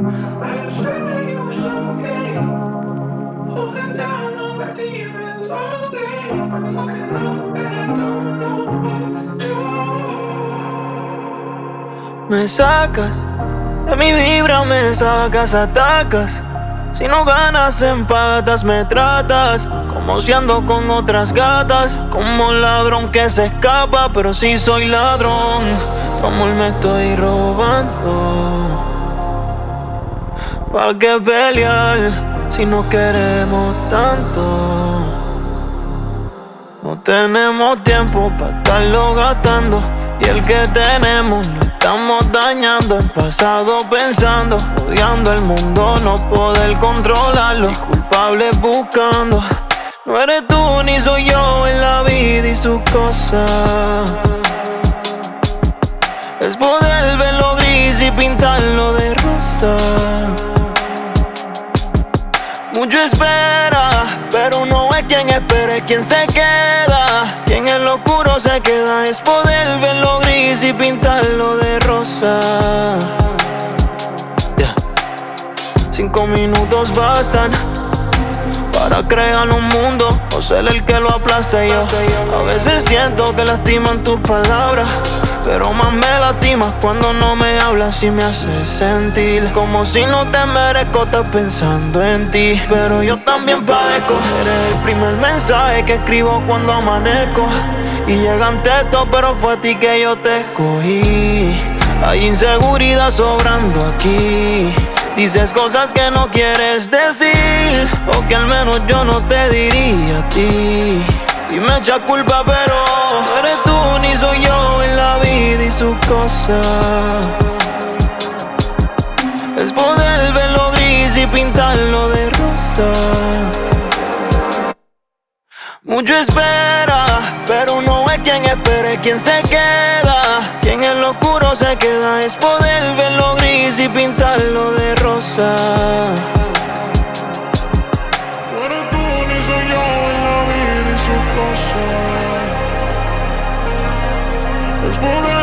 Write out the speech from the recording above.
Me sacas de mi vibra, me sacas, atacas. Si no ganas, empatas, me tratas como si ando con otras gatas. Como un ladrón que se escapa, pero si soy ladrón. Tu amor me estoy robando. ¿Pa' qué pelear si no queremos tanto? No tenemos tiempo pa' estarlo gastando. Y el que tenemos lo estamos dañando. En pasado pensando, odiando el mundo, no poder controlarlo. Y culpables buscando. No eres tú ni soy yo en la vida y sus cosas. Es poder verlo gris y pintarlo de rosa. Mucho espera, pero no es quien espera, es quien se queda. Quien en lo oscuro se queda. Es poder verlo gris y pintarlo de rosa. 5 minutos bastan para crear un mundo o ser el que lo aplaste yo. A veces siento que lastiman tus palabras, pero más me lastimas cuando no me hablas y me haces sentir como si no te merezco, estás pensando en ti. Pero yo también padezco. Eres el primer mensaje que escribo cuando amanezco. Y llegan textos, pero fue a ti que yo te escogí. Hay inseguridad sobrando aquí. Dices cosas que no quieres decir, o que al menos yo no te diría a ti. Y me echa culpa, pero no eres tú ni soy yo en la vida y sus cosas. Es poder verlo gris y pintarlo de rosa. Mucho espera, pero no es quien espera, es quien se queda. Quien en lo oscuro se queda. Es poder verlo gris y pintarlo de rosa. No eres tú ni soy yo en la vida y sus cosas. Es poder